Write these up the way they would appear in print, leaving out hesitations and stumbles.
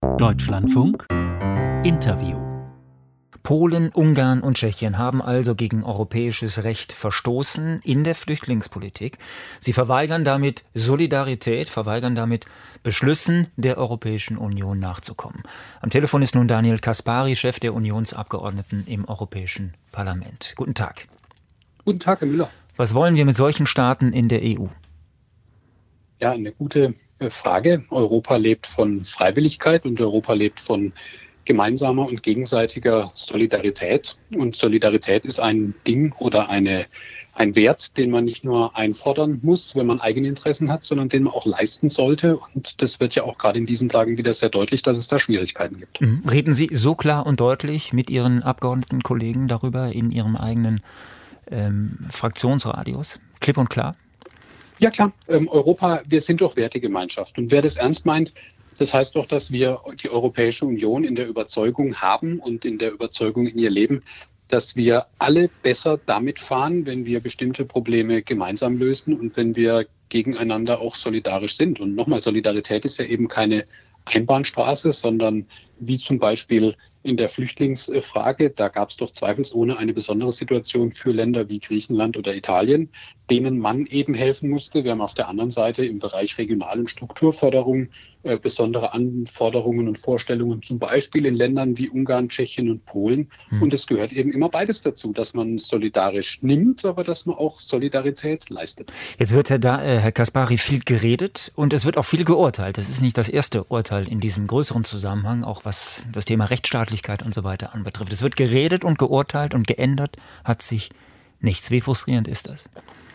Deutschlandfunk Interview. Polen, Ungarn und Tschechien haben also gegen europäisches Recht verstoßen in der Flüchtlingspolitik. Sie verweigern damit Solidarität, verweigern damit Beschlüssen der Europäischen Union nachzukommen. Am Telefon ist nun Daniel Caspary, Chef der Unionsabgeordneten im Europäischen Parlament. Guten Tag. Guten Tag, Herr Müller. Was wollen wir mit solchen Staaten in der EU? Ja, eine gute Frage. Europa lebt von Freiwilligkeit und Europa lebt von gemeinsamer und gegenseitiger Solidarität. Und Solidarität ist ein Ding oder ein Wert, den man nicht nur einfordern muss, wenn man eigene Interessen hat, sondern den man auch leisten sollte. Und das wird ja auch gerade in diesen Tagen wieder sehr deutlich, dass es da Schwierigkeiten gibt. Reden Sie so klar und deutlich mit Ihren Abgeordnetenkollegen darüber in Ihrem eigenen Fraktionsradius? Klipp und klar? Ja klar, Europa, wir sind doch Wertegemeinschaft. Und wer das ernst meint, das heißt doch, dass wir die Europäische Union in der Überzeugung haben und in der Überzeugung in ihr Leben, dass wir alle besser damit fahren, wenn wir bestimmte Probleme gemeinsam lösen und wenn wir gegeneinander auch solidarisch sind. Und nochmal, Solidarität ist ja eben keine Einbahnstraße, sondern wie zum Beispiel in der Flüchtlingsfrage, da gab es doch zweifelsohne eine besondere Situation für Länder wie Griechenland oder Italien, denen man eben helfen musste. Wir haben auf der anderen Seite im Bereich regionalen Strukturförderung besondere Anforderungen und Vorstellungen, zum Beispiel in Ländern wie Ungarn, Tschechien und Polen. Und es gehört eben immer beides dazu, dass man solidarisch nimmt, aber dass man auch Solidarität leistet. Jetzt wird Herr Caspary viel geredet und es wird auch viel geurteilt. Das ist nicht das erste Urteil in diesem größeren Zusammenhang, auch was das Thema Rechtsstaatlichkeit und so weiter anbetrifft. Es wird geredet und geurteilt und geändert hat sich nichts. Wie frustrierend ist das?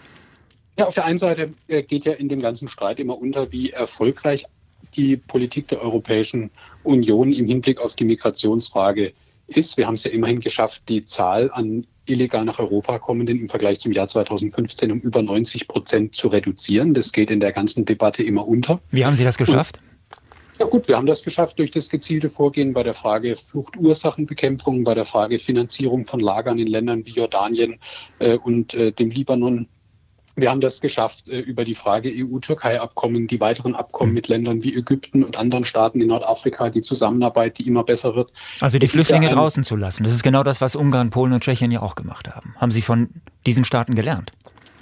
Ja, auf der einen Seite geht ja in dem ganzen Streit immer unter, wie erfolgreich die Politik der Europäischen Union im Hinblick auf die Migrationsfrage ist. Wir haben es ja immerhin geschafft, die Zahl an illegal nach Europa kommenden im Vergleich zum Jahr 2015 um über 90% zu reduzieren. Das geht in der ganzen Debatte immer unter. Wie haben Sie das geschafft? Ja gut, wir haben das geschafft durch das gezielte Vorgehen bei der Frage Fluchtursachenbekämpfung, bei der Frage Finanzierung von Lagern in Ländern wie Jordanien und dem Libanon. Wir haben das geschafft über die Frage EU-Türkei-Abkommen, die weiteren Abkommen mit Ländern wie Ägypten und anderen Staaten in Nordafrika, die Zusammenarbeit, die immer besser wird. Also die Flüchtlinge draußen zu lassen, das ist genau das, was Ungarn, Polen und Tschechien ja auch gemacht haben. Haben Sie von diesen Staaten gelernt?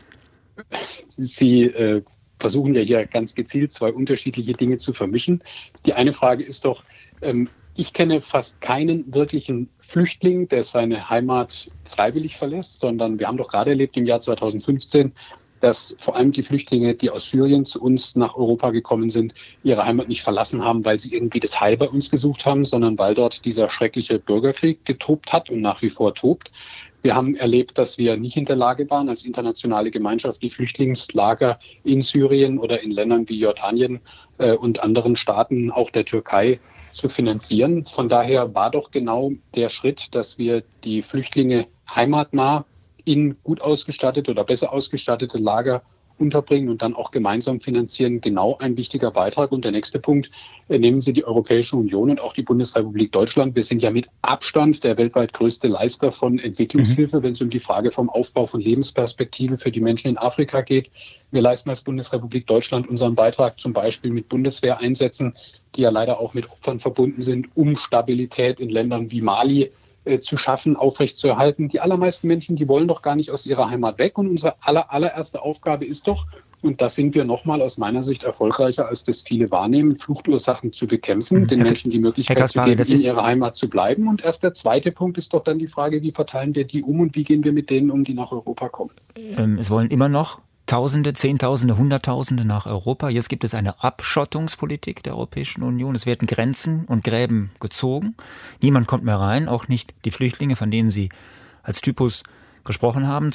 Sie versuchen ja hier ganz gezielt zwei unterschiedliche Dinge zu vermischen. Die eine Frage ist doch, ich kenne fast keinen wirklichen Flüchtling, der seine Heimat freiwillig verlässt, sondern wir haben doch gerade erlebt im Jahr 2015, dass vor allem die Flüchtlinge, die aus Syrien zu uns nach Europa gekommen sind, ihre Heimat nicht verlassen haben, weil sie irgendwie das Heil bei uns gesucht haben, sondern weil dort dieser schreckliche Bürgerkrieg getobt hat und nach wie vor tobt. Wir haben erlebt, dass wir nicht in der Lage waren, als internationale Gemeinschaft die Flüchtlingslager in Syrien oder in Ländern wie Jordanien und anderen Staaten, auch der Türkei, zu finanzieren. Von daher war doch genau der Schritt, dass wir die Flüchtlinge heimatnah in gut ausgestattete oder besser ausgestattete Lager unterbringen und dann auch gemeinsam finanzieren, genau ein wichtiger Beitrag. Und der nächste Punkt, nehmen Sie die Europäische Union und auch die Bundesrepublik Deutschland. Wir sind ja mit Abstand der weltweit größte Leister von Entwicklungshilfe, wenn es um die Frage vom Aufbau von Lebensperspektive für die Menschen in Afrika geht. Wir leisten als Bundesrepublik Deutschland unseren Beitrag zum Beispiel mit Bundeswehreinsätzen, die ja leider auch mit Opfern verbunden sind, um Stabilität in Ländern wie Mali zu schaffen, aufrechtzuerhalten. Die allermeisten Menschen, die wollen doch gar nicht aus ihrer Heimat weg. Und unsere allererste Aufgabe ist doch, und da sind wir nochmal aus meiner Sicht erfolgreicher, als das viele wahrnehmen, Fluchtursachen zu bekämpfen, den Menschen die Möglichkeit zu geben, in ihrer Heimat zu bleiben. Und erst der zweite Punkt ist doch dann die Frage, wie verteilen wir die um und wie gehen wir mit denen um, die nach Europa kommen. Es wollen immer noch Tausende, Zehntausende, Hunderttausende nach Europa. Jetzt gibt es eine Abschottungspolitik der Europäischen Union. Es werden Grenzen und Gräben gezogen. Niemand kommt mehr rein, auch nicht die Flüchtlinge, von denen Sie als Typus gesprochen haben,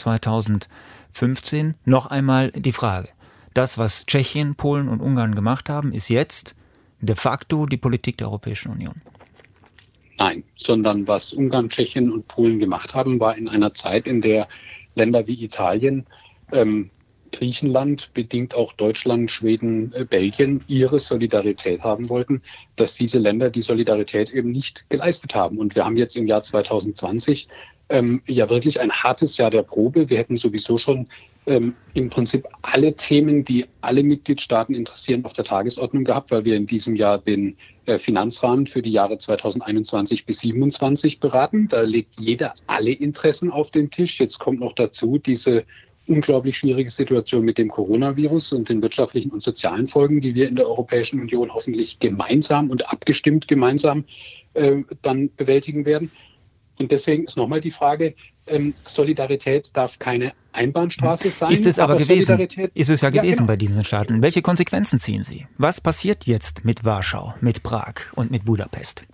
2015. Noch einmal die Frage. Das, was Tschechien, Polen und Ungarn gemacht haben, ist jetzt de facto die Politik der Europäischen Union. Nein, sondern was Ungarn, Tschechien und Polen gemacht haben, war in einer Zeit, in der Länder wie Italien, Griechenland, bedingt auch Deutschland, Schweden, Belgien ihre Solidarität haben wollten, dass diese Länder die Solidarität eben nicht geleistet haben. Und wir haben jetzt im Jahr 2020 ja wirklich ein hartes Jahr der Probe. Wir hätten sowieso schon im Prinzip alle Themen, die alle Mitgliedstaaten interessieren, auf der Tagesordnung gehabt, weil wir in diesem Jahr den Finanzrahmen für die Jahre 2021 bis 2027 beraten. Da legt jeder alle Interessen auf den Tisch. Jetzt kommt noch dazu diese unglaublich schwierige Situation mit dem Coronavirus und den wirtschaftlichen und sozialen Folgen, die wir in der Europäischen Union hoffentlich gemeinsam und abgestimmt gemeinsam dann bewältigen werden. Und deswegen ist nochmal die Frage, Solidarität darf keine Einbahnstraße sein. Ist es aber gewesen. Ist es ja gewesen genau. Bei diesen Staaten. Welche Konsequenzen ziehen Sie? Was passiert jetzt mit Warschau, mit Prag und mit Budapest?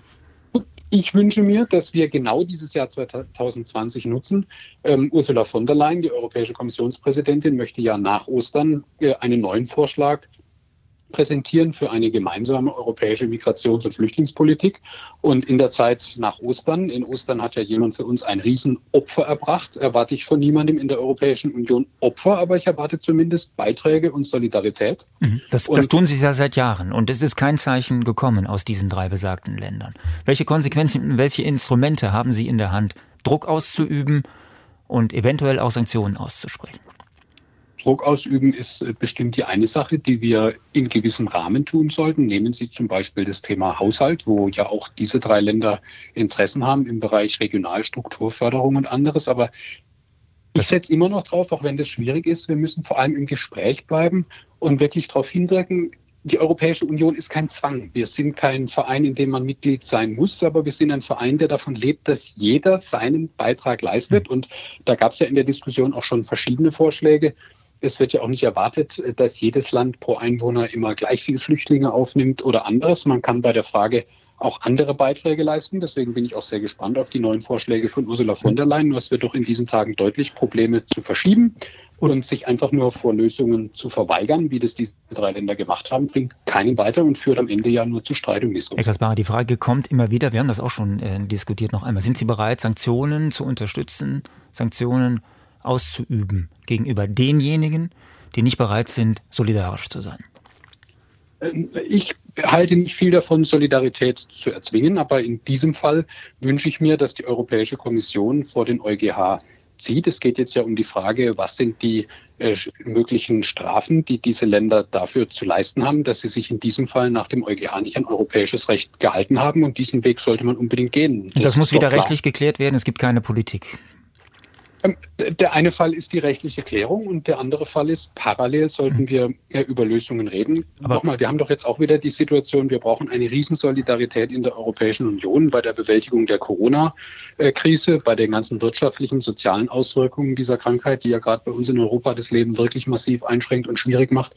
Ich wünsche mir, dass wir genau dieses Jahr 2020 nutzen. Ursula von der Leyen, die Europäische Kommissionspräsidentin, möchte ja nach Ostern einen neuen Vorschlag präsentieren für eine gemeinsame europäische Migrations- und Flüchtlingspolitik. Und in der Zeit nach Ostern, in Ostern hat ja jemand für uns ein Riesenopfer erbracht, erwarte ich von niemandem in der Europäischen Union Opfer, aber ich erwarte zumindest Beiträge und Solidarität. Das tun Sie ja seit Jahren und es ist kein Zeichen gekommen aus diesen 3 besagten Ländern. Welche Konsequenzen, welche Instrumente haben Sie in der Hand, Druck auszuüben und eventuell auch Sanktionen auszusprechen? Druck ausüben ist bestimmt die eine Sache, die wir in gewissem Rahmen tun sollten. Nehmen Sie zum Beispiel das Thema Haushalt, wo ja auch diese 3 Länder Interessen haben im Bereich Regionalstrukturförderung und anderes. Aber ich setze immer noch drauf, auch wenn das schwierig ist, wir müssen vor allem im Gespräch bleiben und wirklich darauf hinwirken, die Europäische Union ist kein Zwang. Wir sind kein Verein, in dem man Mitglied sein muss, aber wir sind ein Verein, der davon lebt, dass jeder seinen Beitrag leistet. Und da gab es ja in der Diskussion auch schon verschiedene Vorschläge. Es wird ja auch nicht erwartet, dass jedes Land pro Einwohner immer gleich viele Flüchtlinge aufnimmt oder anderes. Man kann bei der Frage auch andere Beiträge leisten. Deswegen bin ich auch sehr gespannt auf die neuen Vorschläge von Ursula von der Leyen. Nur es wird doch in diesen Tagen deutlich, Probleme zu verschieben und sich einfach nur vor Lösungen zu verweigern, wie das diese 3 Länder gemacht haben, bringt keinen weiter und führt am Ende ja nur zu Streit und Missgunst. Herr Caspary, die Frage kommt immer wieder, wir haben das auch schon diskutiert noch einmal. Sind Sie bereit, Sanktionen zu unterstützen, Sanktionen auszuüben gegenüber denjenigen, die nicht bereit sind, solidarisch zu sein? Ich halte nicht viel davon, Solidarität zu erzwingen, aber in diesem Fall wünsche ich mir, dass die Europäische Kommission vor den EuGH zieht. Es geht jetzt ja um die Frage, was sind die möglichen Strafen, die diese Länder dafür zu leisten haben, dass sie sich in diesem Fall nach dem EuGH nicht an europäisches Recht gehalten haben. Und diesen Weg sollte man unbedingt gehen. Das muss wieder rechtlich geklärt werden. Es gibt keine Politik. Der eine Fall ist die rechtliche Klärung und der andere Fall ist, parallel sollten wir über Lösungen reden. Aber nochmal, wir haben doch jetzt auch wieder die Situation, wir brauchen eine Riesensolidarität in der Europäischen Union bei der Bewältigung der Corona-Krise, bei den ganzen wirtschaftlichen, sozialen Auswirkungen dieser Krankheit, die ja gerade bei uns in Europa das Leben wirklich massiv einschränkt und schwierig macht.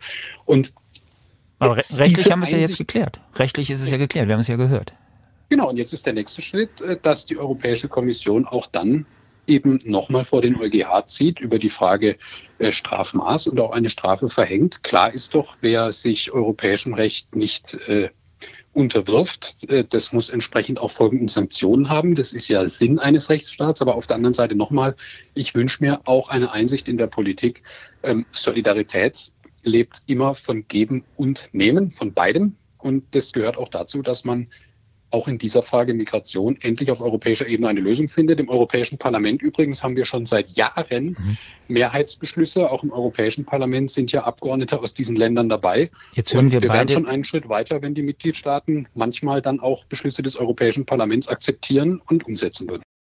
Aber rechtlich haben wir es ja jetzt geklärt. Rechtlich ist es ja geklärt, wir haben es ja gehört. Genau, und jetzt ist der nächste Schritt, dass die Europäische Kommission auch dann eben nochmal vor den EuGH zieht über die Frage Strafmaß und auch eine Strafe verhängt. Klar ist doch, wer sich europäischem Recht nicht unterwirft, das muss entsprechend auch Folgen und Sanktionen haben. Das ist ja Sinn eines Rechtsstaats. Aber auf der anderen Seite nochmal, ich wünsche mir auch eine Einsicht in der Politik. Solidarität lebt immer von Geben und Nehmen, von beidem. Und das gehört auch dazu, dass man auch in dieser Frage Migration endlich auf europäischer Ebene eine Lösung findet. Im Europäischen Parlament übrigens haben wir schon seit Jahren Mehrheitsbeschlüsse. Auch im Europäischen Parlament sind ja Abgeordnete aus diesen Ländern dabei. Jetzt hören wir werden schon einen Schritt weiter, wenn die Mitgliedstaaten manchmal dann auch Beschlüsse des Europäischen Parlaments akzeptieren und umsetzen würden.